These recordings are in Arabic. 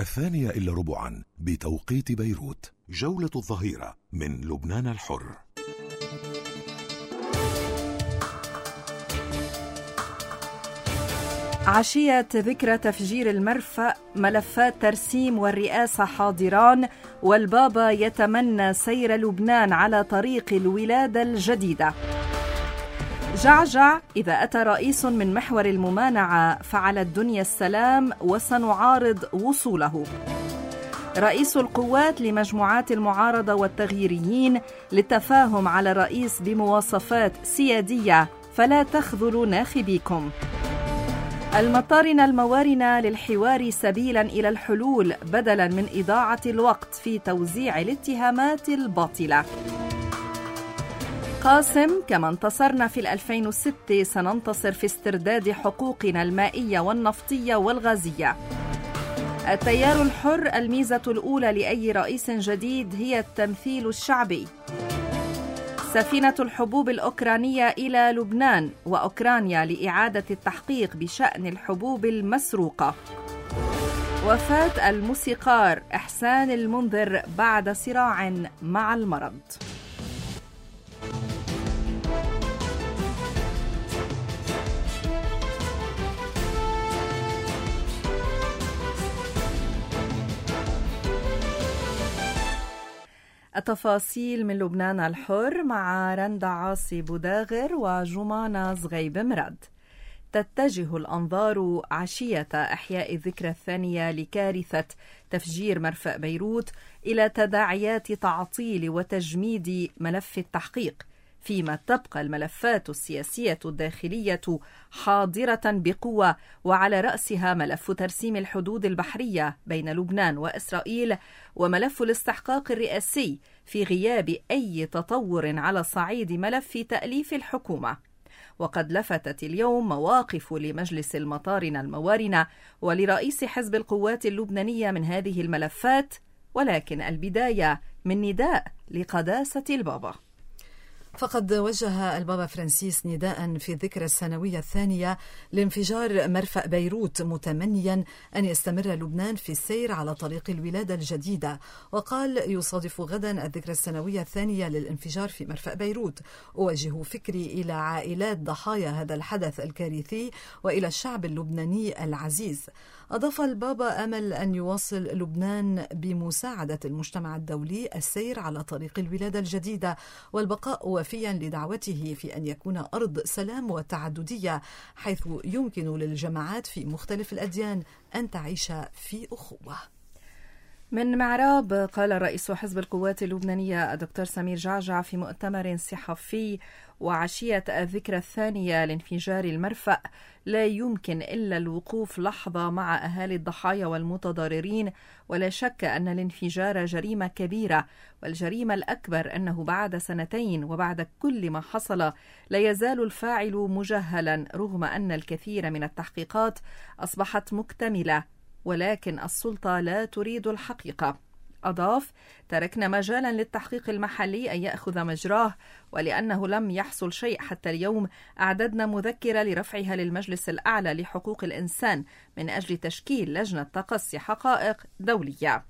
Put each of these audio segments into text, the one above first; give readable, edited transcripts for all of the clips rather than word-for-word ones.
2:15 بتوقيت بيروت. جولة الظهيرة من لبنان الحر. عشية ذكرى تفجير المرفأ، ملفات ترسيم والرئاسة حاضران، والبابا يتمنى سير لبنان على طريق الولادة الجديدة. جعجع: إذا أتى رئيس من محور الممانعة فعلى الدنيا السلام وسنعارض وصوله. رئيس القوات لمجموعات المعارضة والتغييريين للتفاهم على الرئيس بمواصفات سيادية فلا تخذلوا ناخبيكم. المطارنة الموارنة للحوار سبيلا إلى الحلول بدلا من إضاعة الوقت في توزيع الاتهامات الباطلة. قاسم: كما انتصرنا في 2006 سننتصر في استرداد حقوقنا المائية والنفطية والغازية. التيار الحر: الميزة الأولى لأي رئيس جديد هي التمثيل الشعبي. سفينة الحبوب الأوكرانية إلى لبنان وأوكرانيا لإعادة التحقيق بشأن الحبوب المسروقة. وفاة الموسيقار إحسان المنذر بعد صراع مع المرض. التفاصيل من لبنان الحر مع رندا عاصي بوداغر وجمانة زغيب مراد. تتجه الأنظار عشية إحياء الذكرى الثانية لكارثة تفجير مرفأ بيروت إلى تداعيات تعطيل وتجميد ملف التحقيق، فيما تبقى الملفات السياسية الداخلية حاضرة بقوة، وعلى رأسها ملف ترسيم الحدود البحرية بين لبنان وإسرائيل، وملف الاستحقاق الرئاسي في غياب أي تطور على صعيد ملف تأليف الحكومة. وقد لفتت اليوم مواقف لمجلس المطارنة الموارنة ولرئيس حزب القوات اللبنانية من هذه الملفات، ولكن البداية من نداء لقداسة البابا. فقد وجه البابا فرانسيس نداء في الذكرى السنوية الثانية لانفجار مرفأ بيروت، متمنيا أن يستمر لبنان في السير على طريق الولادة الجديدة. وقال: يصادف غدا الذكرى السنوية الثانية للانفجار في مرفأ بيروت، أوجه فكري إلى عائلات ضحايا هذا الحدث الكارثي وإلى الشعب اللبناني العزيز. أضاف البابا: أمل أن يواصل لبنان بمساعدة المجتمع الدولي السير على طريق الولادة الجديدة، والبقاء وفيا لدعوته في أن يكون أرض سلام وتعددية، حيث يمكن للجماعات في مختلف الأديان أن تعيش في أخوة. من معراب قال رئيس حزب القوات اللبنانية الدكتور سمير جعجع في مؤتمر صحفي وعشية الذكرى الثانية لانفجار المرفأ: لا يمكن إلا الوقوف لحظة مع أهالي الضحايا والمتضررين، ولا شك أن الانفجار جريمة كبيرة، والجريمة الأكبر أنه بعد 2 وبعد كل ما حصل لا يزال الفاعل مجهلا، رغم أن الكثير من التحقيقات أصبحت مكتملة، ولكن السلطة لا تريد الحقيقة. أضاف: تركنا مجالا للتحقيق المحلي أن يأخذ مجراه، ولأنه لم يحصل شيء حتى اليوم أعددنا مذكرة لرفعها للمجلس الأعلى لحقوق الإنسان من أجل تشكيل لجنة تقصي حقائق دولية.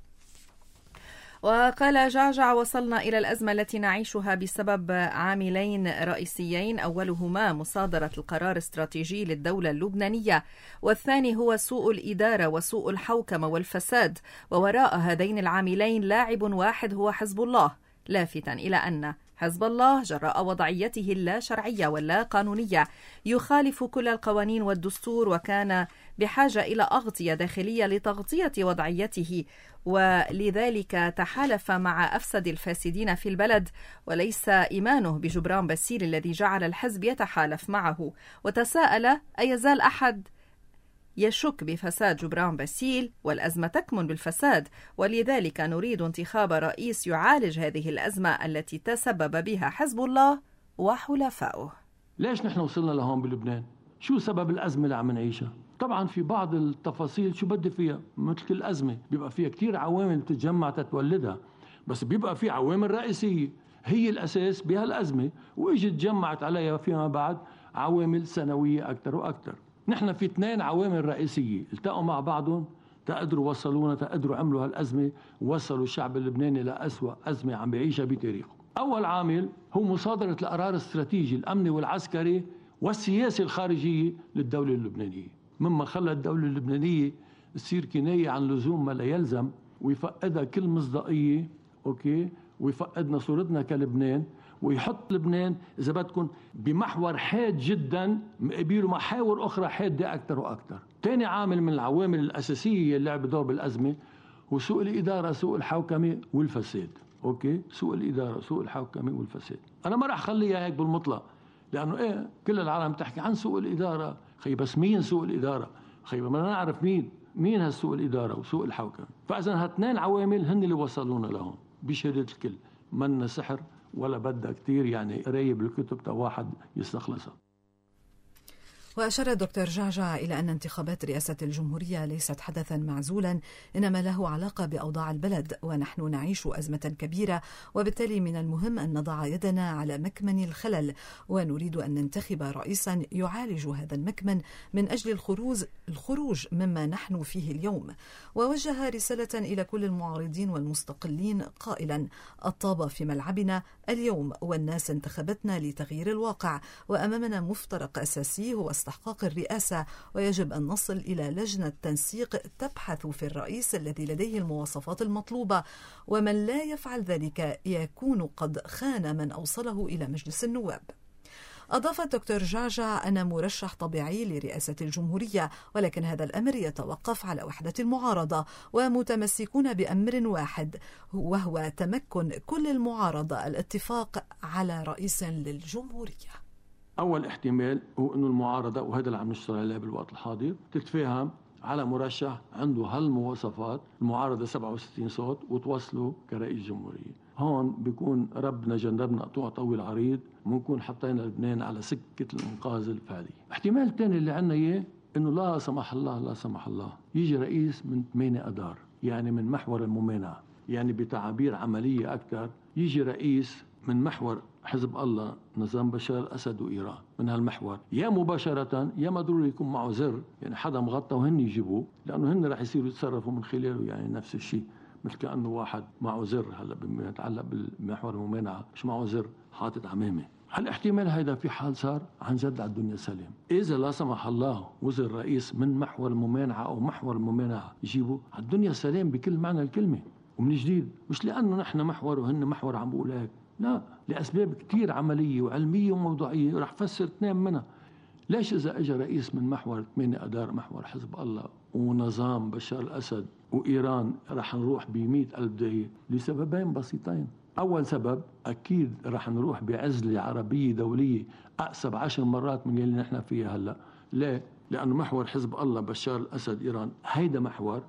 وقال جعجع: وصلنا إلى الأزمة التي نعيشها بسبب عاملين رئيسيين، أولهما مصادرة القرار الاستراتيجي للدولة اللبنانية، والثاني هو سوء الإدارة وسوء الحوكمة والفساد، ووراء هذين العاملين لاعب واحد هو حزب الله، لافتا إلى أن حزب الله جراء وضعيته اللا شرعية واللا قانونية يخالف كل القوانين والدستور، وكان بحاجة إلى أغطية داخلية لتغطية وضعيته، ولذلك تحالف مع أفسد الفاسدين في البلد، وليس إيمانه بجبران باسيل الذي جعل الحزب يتحالف معه. وتساءل: أيزال أحد يشك بفساد جبران باسيل؟ والأزمة تكمن بالفساد، ولذلك نريد انتخاب رئيس يعالج هذه الأزمة التي تسبب بها حزب الله وحلفائه. ليش نحن وصلنا لهون بلبنان؟ شو سبب الأزمة اللي عم نعيشها؟ طبعا في بعض التفاصيل شو بدي فيها، مثل كل أزمة بيبقى فيها كتير عوامل بتتجمع تتولدها، بس بيبقى في عوامل رئيسية هي الأساس بهالأزمة، وإجت تجمعت عليها فيما بعد عوامل سنوية أكثر وأكثر. نحن في 2 عوامل رئيسية التقوا مع بعضهم تقدروا وصلونا، تقدروا عملوا هالأزمة ووصلوا الشعب اللبناني لأسوأ أزمة عم بيعيشها بتاريخه. أول عامل هو مصادرة القرار الاستراتيجي الأمني والعسكري والسياسي الخارجية للدولة اللبنانية، مما خلى الدولة اللبنانية تصير كناية عن لزوم ما لا يلزم، ويفقدها كل مصداقية، ويفقدنا صورتنا كلبنان، ويحط لبنان إذا بدكم بمحور حاد جدا مقابله محاور أخرى حادة أكثر وأكثر. ثاني عامل من العوامل الأساسية اللي لعب دور بالأزمة هو سوء الإدارة، سوء الحوكمة والفساد. سوء الإدارة، سوء الحوكمة والفساد. أنا ما راح خليها هيك بالمطلق، لأنه كل العالم تحكي عن سوء الإدارة، بس مين سوء الإدارة؟ ما نعرف مين هالسوء الإدارة وسوء الحوكمة. فإذا هاثنين عوامل هن اللي وصلونا لهم بشهادة الكل، من سحر ولا بدها كتير يعني قراية بالكتب تا واحد يستخلصها. وأشار الدكتور جعجع إلى أن انتخابات رئاسة الجمهورية ليست حدثا معزولا، إنما له علاقة بأوضاع البلد، ونحن نعيش أزمة كبيرة، وبالتالي من المهم أن نضع يدنا على مكمن الخلل، ونريد أن ننتخب رئيسا يعالج هذا المكمن من أجل الخروج مما نحن فيه اليوم. ووجه رسالة إلى كل المعارضين والمستقلين قائلا: الطابة في ملعبنا اليوم، والناس انتخبتنا لتغيير الواقع، وأمامنا مفترق أساسي هو استحقاق الرئاسة، ويجب أن نصل إلى لجنة تنسيق تبحث في الرئيس الذي لديه المواصفات المطلوبة، ومن لا يفعل ذلك يكون قد خان من أوصله إلى مجلس النواب. أضاف الدكتور جعجع أن مرشح طبيعي لرئاسة الجمهورية، ولكن هذا الأمر يتوقف على وحدة المعارضة، ومتمسكون بأمر واحد وهو تمكن كل المعارضة الاتفاق على رئيس للجمهورية. أول احتمال هو أنه المعارضة، وهذا اللي عم نشتغل عليه بالوقت الحاضر، تتفاهم على مرشح عنده هالمواصفات، المعارضة 67 صوت، وتوصلوا كرئيس جمهورية. هون بيكون ربنا جنبنا قطوع طويل عريض، ونكون حطينا لبنان على سكة الإنقاذ الفعلي. احتمال الثاني اللي عنا إياه أنه لا سمح الله يجي رئيس من 8 أدار، يعني من محور الممانعة، يعني بتعابير عملية أكثر يجي رئيس من محور حزب الله، نظام بشار الأسد وإيران، من هالمحور، يا مباشرة يا ما ضروري يكون معه زر، يعني حدا مغطى وهن يجيبوه، لأنه هن رح يصيروا يتصرفوا من خلاله، يعني نفس الشيء، مثل كأنه واحد معه زر هلا بيتعلق بالمحور الممانعة، مش معه زر حاطط عمامة. هالاحتمال هيدا في حال صار عن جد على الدنيا سلام. إذا لا سمح الله وزر رئيس من محور الممانعة أو محور الممانعة يجيبوا على الدنيا سلام بكل معنى الكلمة، ومن جديد، مش لأنه نحن محور وهن محور عم بقول هيك، لا، لأسباب كتير عملية وعلمية وموضوعية، رح فسر 2 منها. ليش إذا اجى رئيس من محور 8 أدار، محور حزب الله ونظام بشار الأسد وإيران، رح نروح ب100,000 داهية؟ لسببين بسيطين. أول سبب، أكيد رح نروح بعزلة عربية دولية أقسب 10 مرات من اللي نحن فيها هلأ. ليه؟ لأنه محور حزب الله بشار الأسد إيران هيدا محور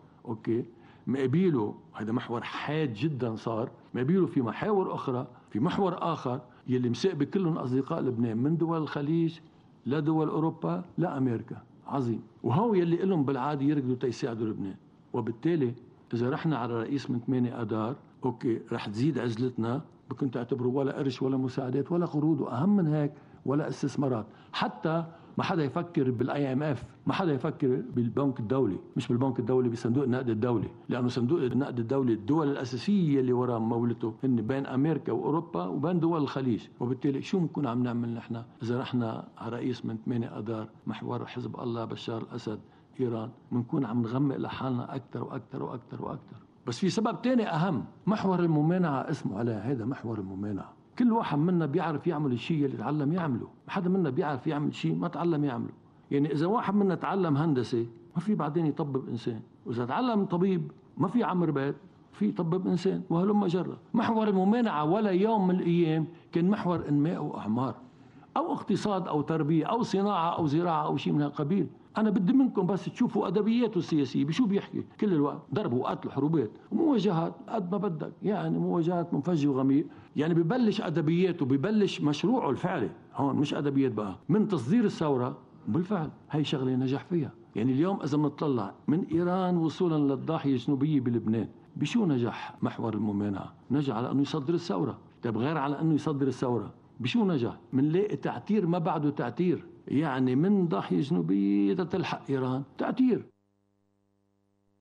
مقابله، هيدا محور حاد جدا صار، مقابله في محاور أخرى، في محور آخر يلي مساقبة كلهم أصدقاء لبنان، من دول الخليج لدول أوروبا لأمريكا، عظيم، وهو يلي لهم بالعادة يركضوا تيساعدوا لبنان. وبالتالي إذا رحنا على رئيس من 8 أدار، رح تزيد عزلتنا، بكون تعتبروا ولا قرش ولا مساعدات ولا قروض، وأهم من هيك ولا استثمارات. حتى ما حدا يفكر بالIMF، ما حدا يفكر بالبنك الدولي، مش بالبنك الدولي، بصندوق النقد الدولي، لأنه صندوق النقد الدولي الدول الأساسية اللي وراء مولته هن بين أمريكا وأوروبا وبين دول الخليج. وبالتالي شو بنكون عم نعمل نحن إذا رحنا على رئيس من 8 أدار محور حزب الله بشار الأسد إيران؟ بنكون عم نغمق لحالنا أكثر وأكثر وأكثر وأكثر. بس في سبب تاني أهم، محور الممانعة اسمه عليه، هذا محور الممانعة. كل واحد منا بيعرف يعمل الشيء اللي تعلم يعمله، ما حدا منا بيعرف يعمل شيء ما تعلم يعمله. يعني إذا واحد منا تعلم هندسة ما في بعدين يطبب إنسان، وإذا تعلم طبيب ما في عمر بيت، في يطبب إنسان، وهلما جرى. محور الممانعة ولا يوم من الأيام كان محور إنماء وأعمار، أو اقتصاد أو تربية أو صناعة أو زراعة أو شيء من هالقبيل. أنا بدي منكم بس تشوفوا أدبياته السياسية، بشو بيحكي كل الوقت؟ ضرب وقتل وحروبات ومواجهات قد ما بدك، يعني مواجهات منفجة وغميق. يعني ببلش أدبياته، ببلش مشروعه الفعلي هون، مش أدبيات بقى، من تصدير الثورة. بالفعل هي شغلة نجح فيها. يعني اليوم إذا بنطلع من إيران وصولا للضاحية الجنوبية بلبنان، بشو نجح محور الممانعة؟ نجح على أنه يصدر الثورة. طيب غير على أنه يصدر الثورة، بشو نجح؟ منلاقي تعتير ما بعده تعتير، يعني من ضاحية جنوبية تلحق إيران تعتير.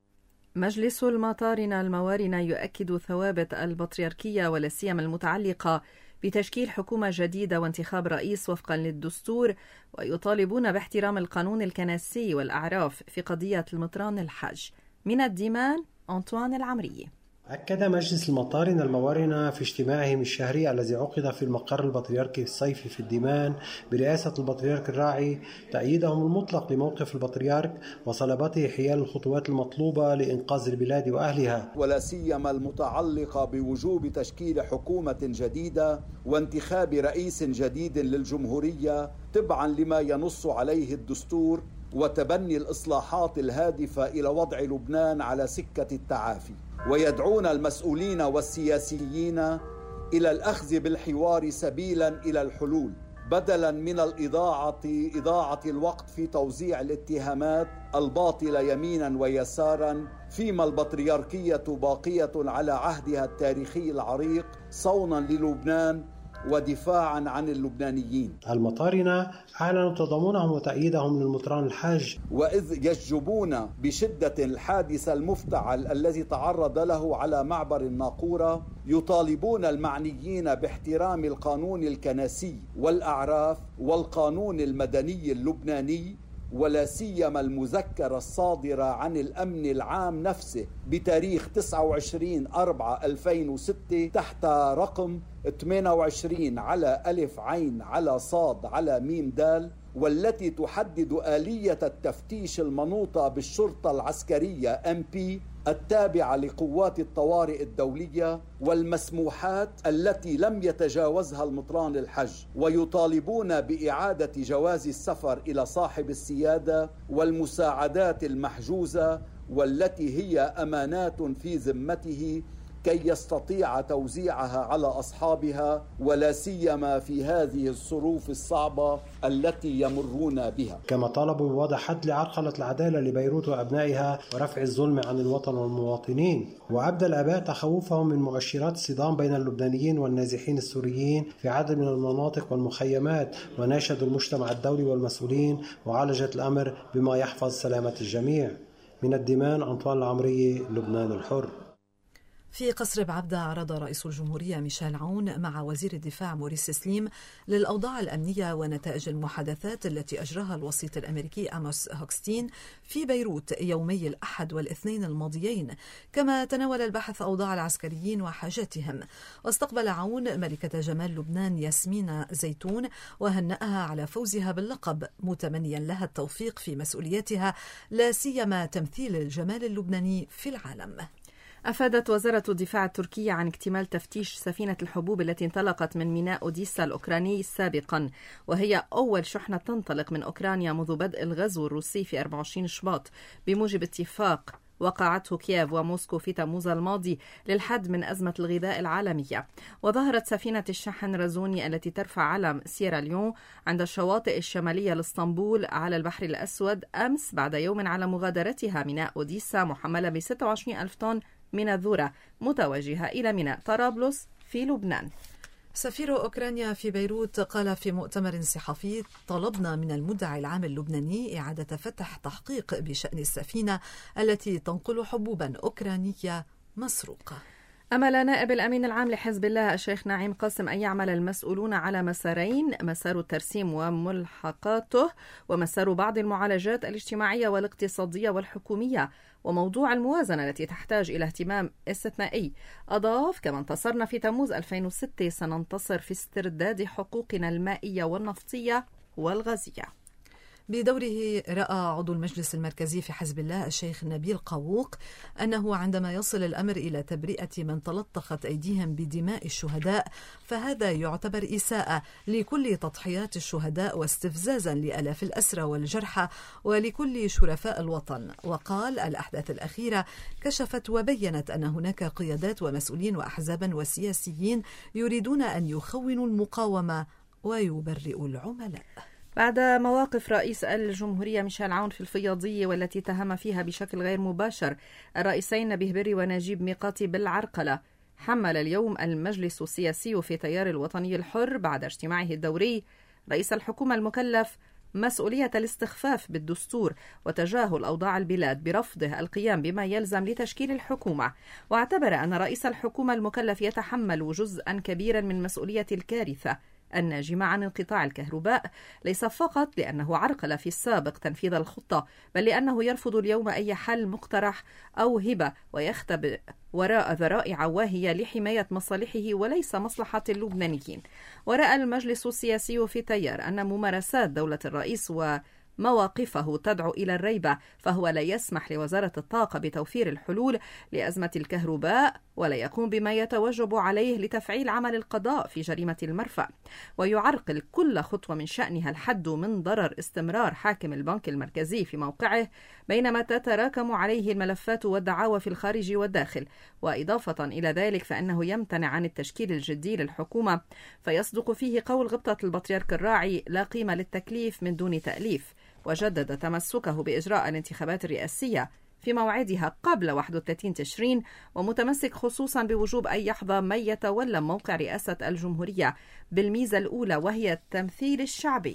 مجلس المطارنة الموارنة يؤكد ثوابت البطريركية ولا سيما المتعلقة بتشكيل حكومة جديدة وانتخاب رئيس وفقا للدستور، ويطالبون باحترام القانون الكنسي والأعراف في قضية المطران الحج. من الديمان أنطوان العمري. أكد مجلس المطارنة الموارنة في اجتماعهم الشهري الذي عقد في المقر البطريركي الصيفي في الديمان برئاسة البطريرك الراعي تأييدهم المطلق لموقف البطريرك وصلابته حيال الخطوات المطلوبة لإنقاذ البلاد وأهلها، ولا سيما المتعلقة بوجوب تشكيل حكومة جديدة وانتخاب رئيس جديد للجمهورية تبعا لما ينص عليه الدستور، وتبني الإصلاحات الهادفة إلى وضع لبنان على سكة التعافي. ويدعون المسؤولين والسياسيين إلى الأخذ بالحوار سبيلا إلى الحلول، بدلا من إضاعة الوقت في توزيع الاتهامات الباطلة يمينا ويسارا، فيما البطريركية باقية على عهدها التاريخي العريق صونا للبنان ودفاعا عن اللبنانيين. المطارنة أعلنوا تضامنهم وتأييدهم للمطران الحاج، وإذ يجبون بشدة الحادث المفتعل الذي تعرض له على معبر الناقورة، يطالبون المعنيين باحترام القانون الكنسي والأعراف والقانون المدني اللبناني، ولا سيما المذكرة الصادرة عن الأمن العام نفسه بتاريخ 29/4/2006 تحت رقم 28 على ألف عين على صاد على ميم دال، والتي تحدد آلية التفتيش المنوطة بالشرطة العسكرية MP التابعة لقوات الطوارئ الدولية، والمسموحات التي لم يتجاوزها المطران الحج، ويطالبون بإعادة جواز السفر إلى صاحب السيادة والمساعدات المحجوزة والتي هي أمانات في ذمته كي يستطيع توزيعها على أصحابها، ولا سيما في هذه الظروف الصعبة التي يمرون بها. كما طالبوا بوضع حد لعرقلة العدالة لبيروت وأبنائها ورفع الظلم عن الوطن والمواطنين، وأبدى الآباء تخوفهم من مؤشرات الصدام بين اللبنانيين والنازحين السوريين في عدد من المناطق والمخيمات، وناشدوا المجتمع الدولي والمسؤولين معالجة الأمر بما يحفظ سلامة الجميع. من الديمان أنطوان العمري، لبنان الحر. في قصر بعبدة عرض رئيس الجمهورية ميشيل عون مع وزير الدفاع موريس سليم للأوضاع الأمنية ونتائج المحادثات التي أجراها الوسيط الأمريكي أموس هوكستين في بيروت يومي الأحد والاثنين الماضيين، كما تناول البحث أوضاع العسكريين وحاجاتهم. واستقبل عون ملكة جمال لبنان ياسمين زيتون وهنأها على فوزها باللقب، متمنيا لها التوفيق في مسؤولياتها لا سيما تمثيل الجمال اللبناني في العالم. أفادت وزارة الدفاع التركية عن اكتمال تفتيش سفينة الحبوب التي انطلقت من ميناء أوديسا الأوكراني سابقا، وهي أول شحنة تنطلق من أوكرانيا منذ بدء الغزو الروسي في 24 شباط، بموجب اتفاق وقعته كييف وموسكو في تموز الماضي للحد من أزمة الغذاء العالمية. وظهرت سفينة الشحن رازوني التي ترفع علم سيراليون عند الشواطئ الشمالية لإسطنبول على البحر الأسود أمس بعد يوم على مغادرتها ميناء أوديسا محملة ب 26,000 طن من الذرة، متوجهة إلى ميناء طرابلس في لبنان. سفير أوكرانيا في بيروت قال في مؤتمر صحفي: طلبنا من المدعي العام اللبناني إعادة فتح تحقيق بشأن السفينة التي تنقل حبوبا أوكرانية مسروقة. أمل نائب الأمين العام لحزب الله الشيخ نعيم قاسم أن يعمل المسؤولون على مسارين: مسار الترسيم وملحقاته، ومسار بعض المعالجات الاجتماعية والاقتصادية والحكومية، وموضوع الموازنة التي تحتاج إلى اهتمام استثنائي. أضاف: كما انتصرنا في تموز 2006 سننتصر في استرداد حقوقنا المائية والنفطية والغازية. بدوره رأى عضو المجلس المركزي في حزب الله الشيخ نبيل قاووق أنه عندما يصل الأمر إلى تبرئة من تلطخت أيديهم بدماء الشهداء فهذا يعتبر إساءة لكل تضحيات الشهداء واستفزازا لآلاف الأسرى والجرحى ولكل شرفاء الوطن. وقال: الأحداث الأخيرة كشفت وبينت أن هناك قيادات ومسؤولين وأحزابا وسياسيين يريدون أن يخونوا المقاومة ويبرئوا العملاء. بعد مواقف رئيس الجمهورية ميشيل عون في الفياضية والتي تهم فيها بشكل غير مباشر الرئيسين نبيه بري ونجيب ميقاتي بالعرقلة، حمل اليوم المجلس السياسي في تيار الوطني الحر بعد اجتماعه الدوري رئيس الحكومة المكلف مسؤولية الاستخفاف بالدستور وتجاهل أوضاع البلاد برفضه القيام بما يلزم لتشكيل الحكومة، واعتبر أن رئيس الحكومة المكلف يتحمل جزءا كبيرا من مسؤولية الكارثة الناجمة عن انقطاع الكهرباء، ليس فقط لأنه عرقل في السابق تنفيذ الخطة، بل لأنه يرفض اليوم أي حل مقترح أو هبة، ويختبئ وراء ذرائع واهية لحماية مصالحه وليس مصلحة اللبنانيين. ورأى المجلس السياسي في تيار أن ممارسات دولة الرئيس مواقفه تدعو إلى الريبة، فهو لا يسمح لوزارة الطاقة بتوفير الحلول لأزمة الكهرباء، ولا يقوم بما يتوجب عليه لتفعيل عمل القضاء في جريمة المرفأ، ويعرقل كل خطوة من شأنها الحد من ضرر استمرار حاكم البنك المركزي في موقعه، بينما تتراكم عليه الملفات والدعاوى في الخارج والداخل. وإضافة إلى ذلك فإنه يمتنع عن التشكيل الجدي للحكومة، فيصدق فيه قول غبطة البطريرك الراعي: لا قيمة للتكليف من دون تأليف. وجدد تمسكه بإجراء الانتخابات الرئاسية في موعدها قبل 31 تشرين، ومتمسك خصوصا بوجوب أن يحظى من يتولى موقع رئاسة الجمهورية بالميزة الأولى وهي التمثيل الشعبي.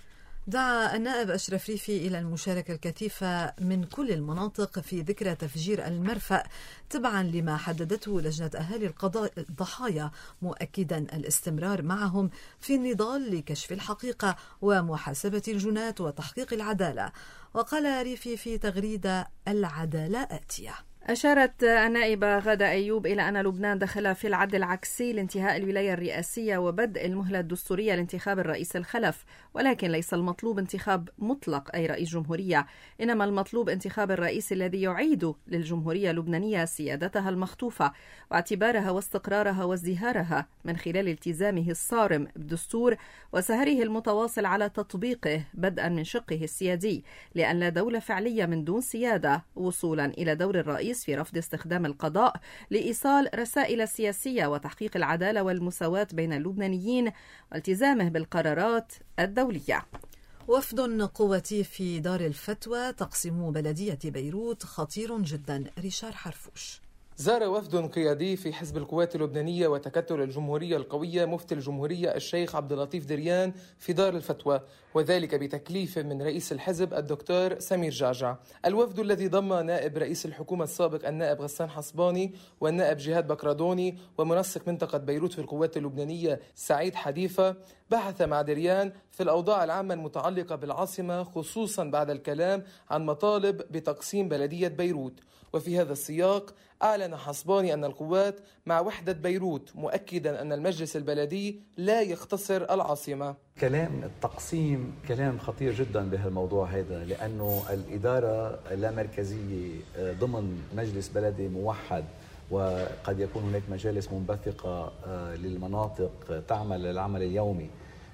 دعا النائب أشرف ريفي إلى المشاركة الكثيفة من كل المناطق في ذكرى تفجير المرفأ تبعا لما حددته لجنة أهالي الضحايا، مؤكدا الاستمرار معهم في النضال لكشف الحقيقة ومحاسبة الجنات وتحقيق العدالة. وقال ريفي في تغريدة: العدالة آتية. أشارت النائبة غادة أيوب إلى أن لبنان دخل في العد العكسي لانتهاء الولاية الرئاسية وبدء المهلة الدستورية لانتخاب الرئيس الخلف، ولكن ليس المطلوب انتخاب مطلق أي رئيس جمهورية، إنما المطلوب انتخاب الرئيس الذي يعيد للجمهورية اللبنانية سيادتها المخطوفة واعتبارها واستقرارها وازدهارها من خلال التزامه الصارم بالدستور وسهره المتواصل على تطبيقه بدءا من شقه السيادي، لأن لا دولة فعلية من دون سيادة، وصولا إلى دور الرئيس في رفض استخدام القضاء لإيصال رسائل سياسية وتحقيق العدالة والمساواة بين اللبنانيين والتزامه بالقرارات الدولية. وفد قوتي في دار الفتوى تقسيم بلدية بيروت خطير جدا. ريشار حرفوش. زار وفد قيادي في حزب القوات اللبنانية وتكتل الجمهورية القوية مفتي الجمهورية الشيخ عبد اللطيف دريان في دار الفتوى، وذلك بتكليف من رئيس الحزب الدكتور سمير جعجع. الوفد الذي ضم نائب رئيس الحكومة السابق النائب غسان حصباني والنائب جهاد بكرادوني ومنسق منطقة بيروت في القوات اللبنانية سعيد حديفة بحث مع دريان في الأوضاع العامة المتعلقة بالعاصمة، خصوصا بعد الكلام عن مطالب بتقسيم بلدية بيروت. وفي هذا السياق أعلن حصباني أن القوات مع وحدة بيروت، مؤكدا أن المجلس البلدي لا يختصر العاصمة. كلام التقسيم كلام خطير جدا بهالموضوع هذا، لأنه الإدارة لا مركزية ضمن مجلس بلدي موحد، وقد يكون هناك مجالس منبثقة للمناطق تعمل العمل اليومي،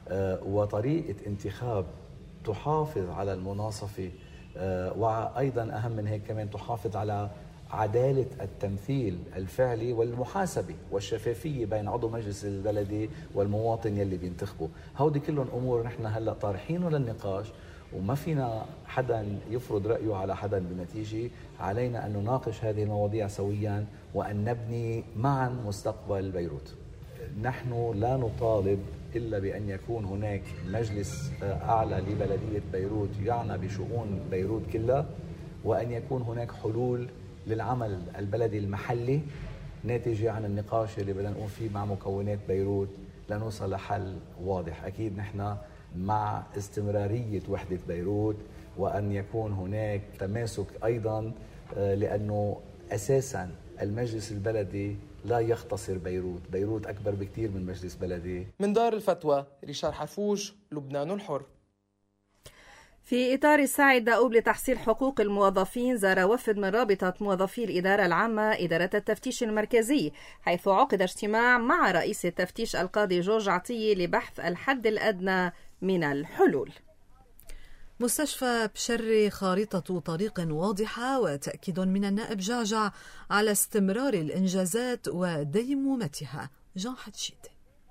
وطريقة انتخاب تحافظ على المناصفة، وأيضا أهم من هيك كمان تحافظ على عدالة التمثيل الفعلي والمحاسبة والشفافية بين عضو مجلس البلدي والمواطن يلي بينتخبه. هودي كلهم أمور نحن هلأ طارحينه للنقاش، وما فينا حدا يفرض رأيه على حدا بالنتيجة. علينا أن نناقش هذه المواضيع سويا وأن نبني معا مستقبل بيروت. نحن لا نطالب إلا بأن يكون هناك مجلس أعلى لبلدية بيروت يعنى بشؤون بيروت كلها، وأن يكون هناك حلول للعمل البلدي المحلي ناتجة عن النقاش اللي بدنا نقوم فيه مع مكونات بيروت لنوصل لحل واضح. أكيد نحن مع استمرارية وحدة بيروت، وأن يكون هناك تماسك أيضا، لأنه أساسا المجلس البلدي لا يختصر بيروت. بيروت أكبر بكتير من مجلس بلدي. من دار الفتوى ريشار حفوش، لبنان الحر. في إطار السعي الدؤوب لتحصيل حقوق الموظفين، زار وفد من رابطة موظفي الإدارة العامة إدارة التفتيش المركزي، حيث عقد اجتماع مع رئيس التفتيش القاضي جورج عطية لبحث الحد الأدنى من الحلول. مستشفى بشري خارطة طريق واضحة وتأكيد من النائب جعجع على استمرار الإنجازات وديمومتها. جان حتشيد.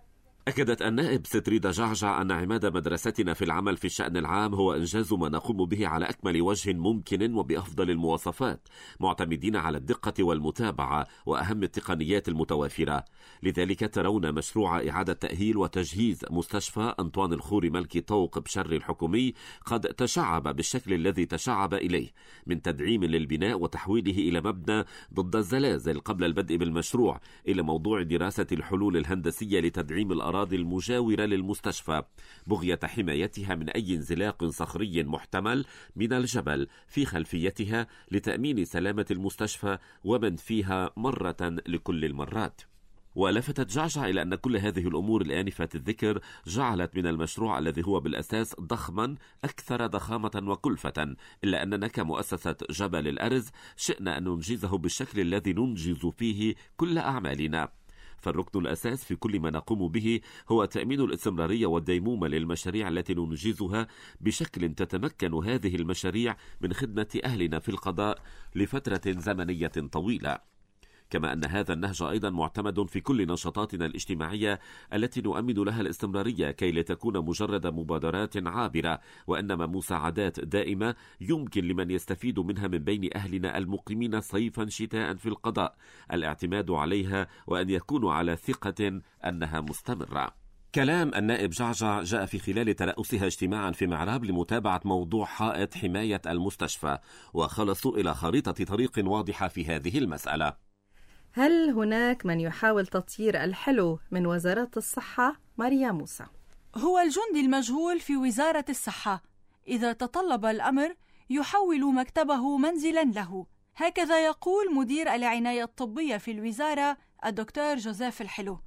أكدت النائب ستريدا جعجع أن عماد مدرستنا في العمل في الشأن العام هو إنجاز ما نقوم به على أكمل وجه ممكن وبأفضل المواصفات، معتمدين على الدقة والمتابعة وأهم التقنيات المتوافرة. لذلك ترون مشروع إعادة تأهيل وتجهيز مستشفى أنطوان الخوري ملكي طوق بشر الحكومي قد تشعب بالشكل الذي تشعب إليه، من تدعيم للبناء وتحويله إلى مبنى ضد الزلازل قبل البدء بالمشروع، إلى موضوع دراسة الحلول الهندسية لتدعيم الأراضي المجاورة للمستشفى بغية حمايتها من أي انزلاق صخري محتمل من الجبل في خلفيتها لتأمين سلامة المستشفى ومن فيها مرة لكل المرات. ولفتت جعجع إلى أن كل هذه الأمور الآنفة الذكر جعلت من المشروع الذي هو بالأساس ضخما أكثر ضخامة وكلفة، إلا أننا كمؤسسة جبل الأرز شئنا أن ننجزه بالشكل الذي ننجز فيه كل أعمالنا. فالركن الأساس في كل ما نقوم به هو تأمين الاستمرارية والديمومة للمشاريع التي ننجزها بشكل تتمكن هذه المشاريع من خدمة أهلنا في القضاء لفترة زمنية طويلة. كما أن هذا النهج أيضا معتمد في كل نشاطاتنا الاجتماعية التي نؤمن لها الاستمرارية كي لا تكون مجرد مبادرات عابرة، وإنما مساعدات دائمة يمكن لمن يستفيد منها من بين أهلنا المقيمين صيفا شتاء في القضاء الاعتماد عليها وأن يكونوا على ثقة أنها مستمرة. كلام النائب جعجع جاء في خلال ترأسها اجتماعا في معراب لمتابعة موضوع حائط حماية المستشفى، وخلصوا إلى خريطة طريق واضحة في هذه المسألة. هل هناك من يحاول تطيير الحلو من وزارة الصحة؟ ماريا موسى. هو الجندي المجهول في وزارة الصحة، إذا تطلب الأمر يحول مكتبه منزلا له، هكذا يقول مدير العناية الطبية في الوزارة الدكتور جوزيف الحلو.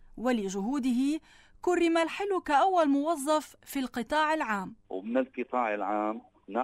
ولجهوده كرم الحلو كأول موظف في القطاع العام. ومن القطاع العام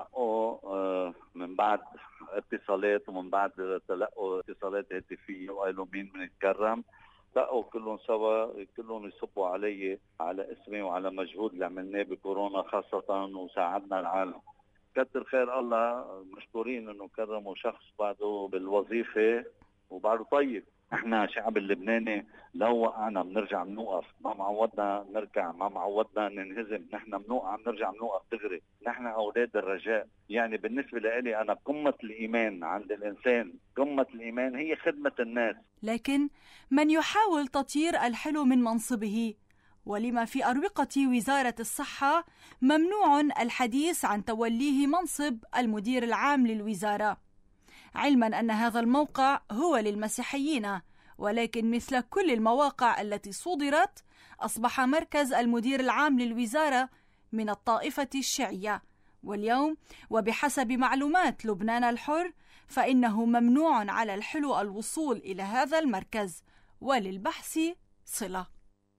نقوا من بعد اتصالات ومن بعد تلقوا اتصالات هاتفية وقالوا مين بنتكرم، لقوا كلهم سوا كلهم يصبوا علي على اسمي وعلى مجهود اللي عملناه بكورونا خاصة وساعدنا العالم. كتر خير الله، مشكورين انه كرموا شخص بعده بالوظيفة وبعده طيب. احنا شعب اللبناني لو وقعنا بنرجع بنوقف، ما معودنا نركع، ما معودنا ننهزم، نحن بنوقع بنرجع بنوقف دغري، نحن اولاد الرجاء. يعني بالنسبة لي انا قمة الايمان عند الانسان، قمة الايمان هي خدمة الناس. لكن من يحاول تطيير الحلو من منصبه، ولما في أروقة وزارة الصحة ممنوع الحديث عن توليه منصب المدير العام للوزارة، علما أن هذا الموقع هو للمسيحيين، ولكن مثل كل المواقع التي صدرت أصبح مركز المدير العام للوزارة من الطائفة الشيعية. واليوم وبحسب معلومات لبنان الحر فإنه ممنوع على الحلو الوصول إلى هذا المركز، وللبحث صلة.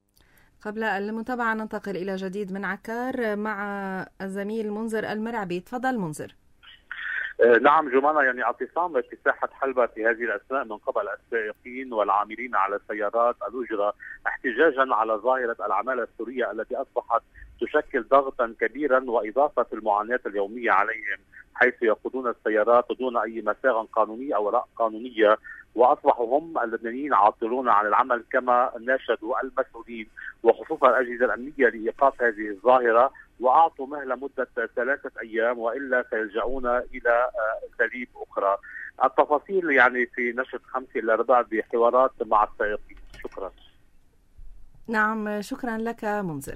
قبل المتابعة ننتقل إلى جديد من عكار مع الزميل منذر المرعبي. تفضل منذر. نعم جمانة، يعني اعتصام في ساحة حلبة في هذه الأثناء من قبل السائقين والعاملين على السيارات الأجرة احتجاجا على ظاهرة العمالة السورية التي أصبحت تشكل ضغطا كبيرا وإضافة المعاناة اليومية عليهم، حيث يقودون السيارات دون أي مساغ قانوني أو وراء قانونية، وأصبحوا هم اللبنانيين عاطلون عن العمل كما ناشدوا المسؤولين وخصوصا الأجهزة الأمنية لإيقاف هذه الظاهرة، وأعطوا مهلة مدة 3 أيام وإلا سيلجؤون إلى أساليب أخرى. التفاصيل يعني في نشرة 5 إلى 4 بحوارات مع السائقين. شكرا. نعم شكرا لك منذر.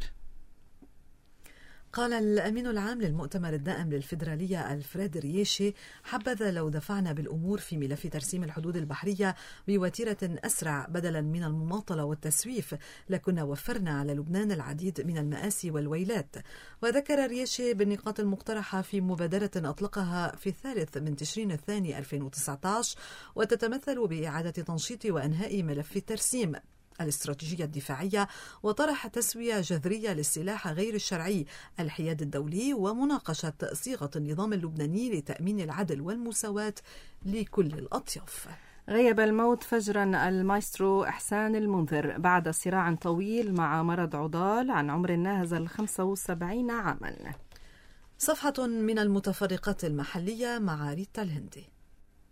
قال الأمين العام للمؤتمر الدائم للفيدرالية الفريد رييشي: حبذا لو دفعنا بالأمور في ملف ترسيم الحدود البحرية بوتيرة أسرع بدلا من المماطلة والتسويف، لكنا وفرنا على لبنان العديد من المآسي والويلات. وذكر رييشي بالنقاط المقترحة في مبادرة أطلقها في 3 تشرين الثاني 2019 وتتمثل بإعادة تنشيط وإنهاء ملف الترسيم، الاستراتيجية الدفاعية، وطرح تسوية جذرية للسلاح غير الشرعي، الحياد الدولي، ومناقشة صيغة النظام اللبناني لتأمين العدل والمساواة لكل الأطياف. غيب الموت فجرا المايسترو إحسان المنذر بعد صراع طويل مع مرض عضال عن عمر ناهز 75 عاما. صفحة من المتفرقات المحلية مع ريتا الهندي.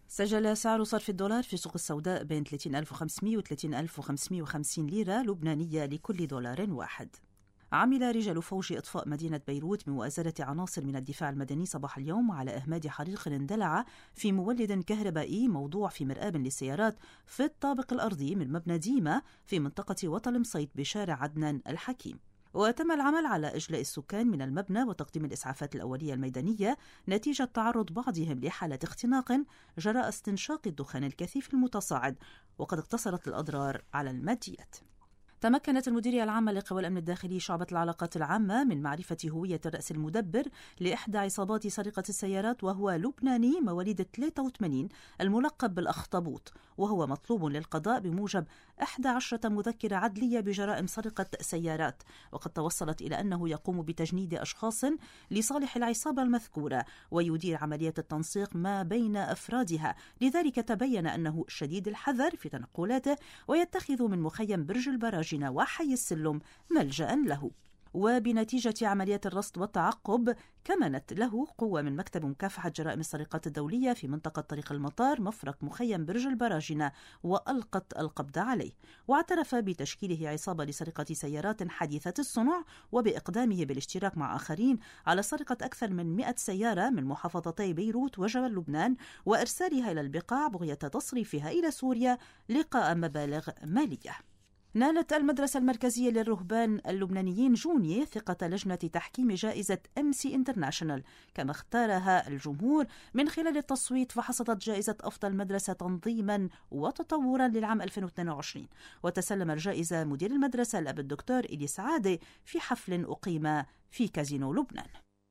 سجل سعر صرف الدولار في سوق السوداء بين 30,500 و 30,550 ليرة لبنانية لكل دولار واحد. عمل رجال فوج إطفاء مدينة بيروت بمؤازرة عناصر من الدفاع المدني صباح اليوم على إهماد حريق اندلع في مولد كهربائي موضوع في مرآب للسيارات في الطابق الأرضي من مبنى ديما في منطقة وطل مصيد بشارع عدنان الحكيم. وتم العمل على إجلاء السكان من المبنى وتقديم الإسعافات الأولية الميدانية نتيجة تعرض بعضهم لحالة اختناق جراء استنشاق الدخان الكثيف المتصاعد، وقد اقتصرت الأضرار على الماديات. تمكنت المديرية العامة لقوى الأمن الداخلي شعبة العلاقات العامة من معرفة هوية الرأس المدبر لإحدى عصابات سرقة السيارات، وهو لبناني مواليد 83 الملقب بالأخطبوط، وهو مطلوب للقضاء بموجب 11 مذكرة عدلية بجرائم سرقة سيارات، وقد توصلت إلى أنه يقوم بتجنيد أشخاص لصالح العصابة المذكورة ويدير عملية التنسيق ما بين أفرادها، لذلك تبين أنه شديد الحذر في تنقلاته ويتخذ من مخيم برج البراج وحي السلم ملجأ له. وبنتيجة عمليات الرصد والتعقب كمنت له قوة من مكتب مكافحة جرائم السرقات الدولية في منطقة طريق المطار مفرق مخيم برج البراجنة وألقت القبض عليه، واعترف بتشكيله عصابة لسرقة سيارات حديثة الصنع وبإقدامه بالاشتراك مع آخرين على سرقة أكثر من 100 سيارة من محافظتي بيروت وجبل لبنان وإرسالها إلى البقاع بغية تصريفها إلى سوريا لقاء مبالغ مالية. نالت المدرسة المركزية للرهبان اللبنانيين جوني ثقة لجنة تحكيم جائزة MC International كما اختارها الجمهور من خلال التصويت، فحصدت جائزة أفضل مدرسة تنظيما وتطورا للعام 2022، وتسلم الجائزة مدير المدرسة الأب الدكتور إليس عادي في حفل أقيم في كازينو لبنان.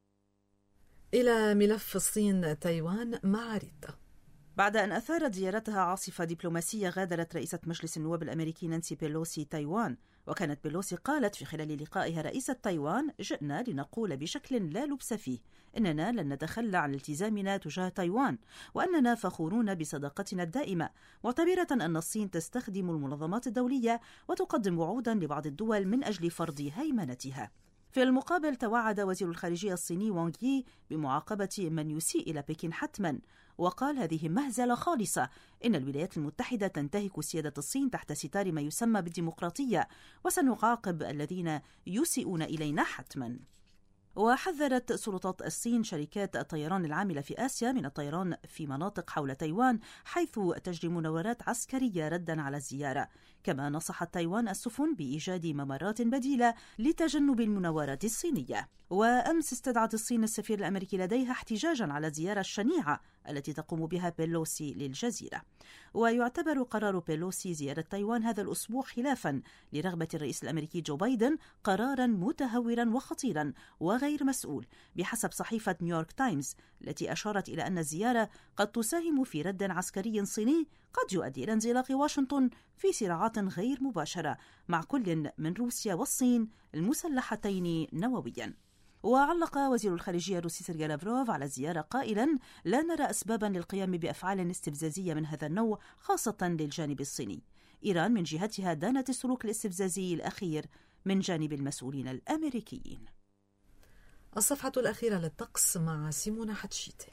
إلى ملف الصين تايوان مع ريتا. بعد أن أثارت زيارتها عاصفة دبلوماسية، غادرت رئيسة مجلس النواب الأمريكي نانسي بيلوسي تايوان، وكانت بيلوسي قالت في خلال لقائها رئيسة تايوان: جئنا لنقول بشكل لا لبس فيه إننا لن نتخلى عن التزامنا تجاه تايوان، وأننا فخورون بصداقتنا الدائمة، معتبرة أن الصين تستخدم المنظمات الدولية وتقدم وعودا لبعض الدول من أجل فرض هيمنتها. في المقابل توعد وزير الخارجية الصيني وانغ يي بمعاقبة من يسيء إلى بكين حتما، وقال: هذه مهزلة خالصة، إن الولايات المتحدة تنتهك سيادة الصين تحت ستار ما يسمى بالديمقراطية، وسنعاقب الذين يسيئون إلينا حتما. وحذرت سلطات الصين شركات الطيران العاملة في آسيا من الطيران في مناطق حول تايوان حيث تجري مناورات عسكرية ردا على الزيارة، كما نصحت تايوان السفن بإيجاد ممرات بديلة لتجنب المناورات الصينية. وأمس استدعت الصين السفير الأمريكي لديها احتجاجا على الزيارة الشنيعة التي تقوم بها بيلوسي للجزيرة. ويعتبر قرار بيلوسي زيارة تايوان هذا الأسبوع خلافا لرغبة الرئيس الأمريكي جو بايدن قرارا متهورا وخطيرا وغير مسؤول، بحسب صحيفة نيويورك تايمز التي أشارت إلى أن الزيارة قد تساهم في رد عسكري صيني قد يؤدي إلى انزلاق واشنطن في صراعات غير مباشرة مع كل من روسيا والصين المسلحتين نوويا. وعلق وزير الخارجية الروسي سيرجي لافروف على الزيارة قائلا: لا نرى أسبابا للقيام بأفعال استفزازية من هذا النوع خاصة للجانب الصيني. إيران من جهتها دانت السلوك الاستفزازي الأخير من جانب المسؤولين الأمريكيين. الصفحة الأخيرة للطقس مع سيمونا حتشيتي.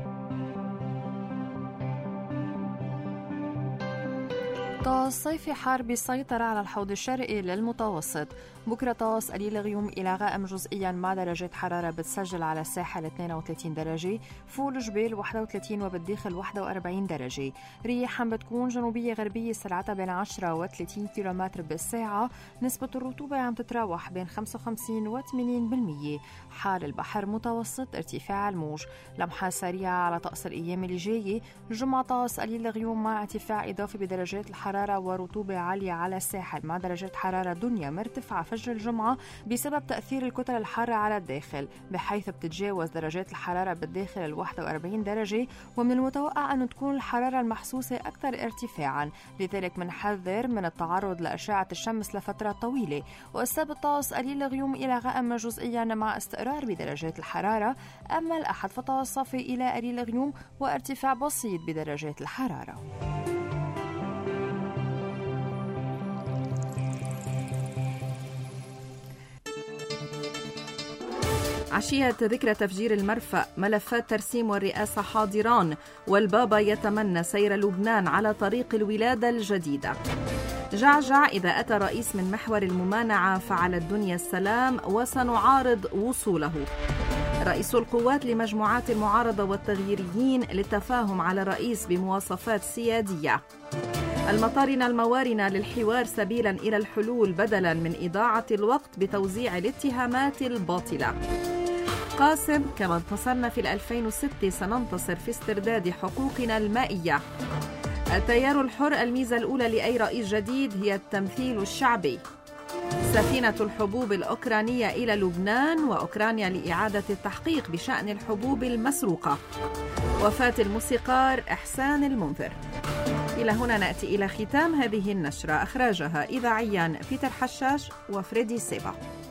طقس صيفي حار بالسيطرة على الحوض الشرقي للمتوسط. بكرة طقس قليل غيوم إلى غائم جزئيا مع درجات حرارة بتسجل على الساحل 32 درجة، فوق الجبال 31 وبالداخل 41 درجة. رياح عم بتكون جنوبية غربية سرعتها بين 10 و 30 كيلومتر بالساعة. نسبة الرطوبة عم تتراوح بين 55 و 80%. حال البحر متوسط، ارتفاع الموج. لمحة سريعة على طقس الأيام اللي جاية. الجمعة طقس قليل غيوم مع ارتفاع إضافي بدرجات الحرارة ورطوبة عالية على الساحل مع درجات حرارة دنيا مرتفعة فجر الجمعة بسبب تأثير الكتل الحارة على الداخل، بحيث بتتجاوز درجات الحرارة بالداخل 41 درجة، ومن المتوقع أن تكون الحرارة المحسوسة أكثر ارتفاعا، لذلك منحذر من التعرض لأشعة الشمس لفترات طويلة. والسبت الطقس قليل غيوم إلى غائم جزئيا مع استقرار بدرجات الحرارة. أما الأحد فطقس صافي إلى قليل غيوم وارتفاع بسيط بدرجات الحرارة. عشية ذكرى تفجير المرفأ، ملفات ترسيم والرئاسة حاضران، والبابا يتمنى سير لبنان على طريق الولادة الجديدة. جعجع: إذا أتى رئيس من محور الممانعة فعلى الدنيا السلام وسنعارض وصوله. رئيس القوات لمجموعات المعارضة والتغييريين للتفاهم على الرئيس بمواصفات سيادية. المطارنة الموارنة للحوار سبيلا إلى الحلول بدلا من إضاعة الوقت بتوزيع الاتهامات الباطلة. قاسم: كما انتصرنا في 2006 سننتصر في استرداد حقوقنا المائية. التيار الحر: الميزة الأولى لأي رئيس جديد هي التمثيل الشعبي. سفينة الحبوب الأوكرانية إلى لبنان وأوكرانيا لإعادة التحقيق بشأن الحبوب المسروقة. وفاة الموسيقار إحسان المنذر. إلى هنا نأتي إلى ختام هذه النشرة، أخرجها إذاعيا بيتر حشاش وفريدي سيبا.